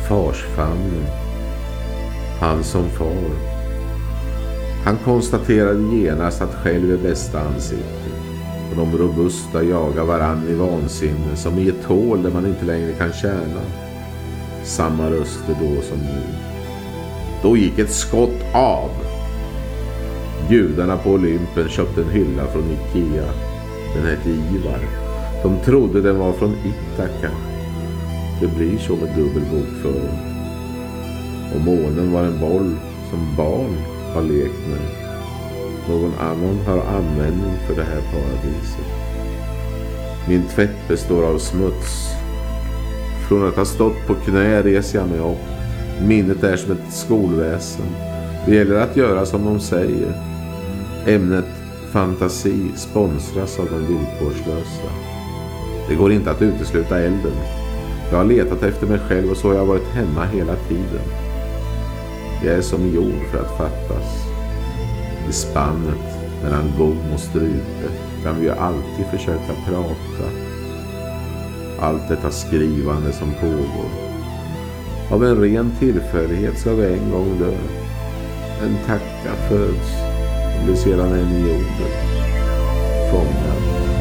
Farsfamnen. Han som far. Han konstaterade genast att själv är bästa ansiktet. Och de robusta jagar varann i vansinne som i ett hål där man inte längre kan tjäna. Samma röster då som nu. Då gick ett skott av. Judarna på Olympen köpte en hylla från Ikea. Den hette Ivar. De trodde den var från Ithaka. Det blir så med dubbel bokföring. Och månen var en boll som barn har lekt med. Någon annan har användning för det här paradiset. Min tvätt består av smuts. Från att ha stått på knä reser jag mig upp. Minnet är som ett skolväsen. Det gäller att göra som de säger. Ämnet fantasi sponsras av de villkorslösa. Det går inte att utesluta elden. Jag har letat efter mig själv och så har jag varit hemma hela tiden. Jag är som jord för att fattas. I spannet mellan gom och strupe kan vi ju alltid försöka prata. Allt detta skrivande som pågår. Av en ren tillfällighet ska vi en gång dö. En tacka föds och blir sedan en i jorden. Fångad.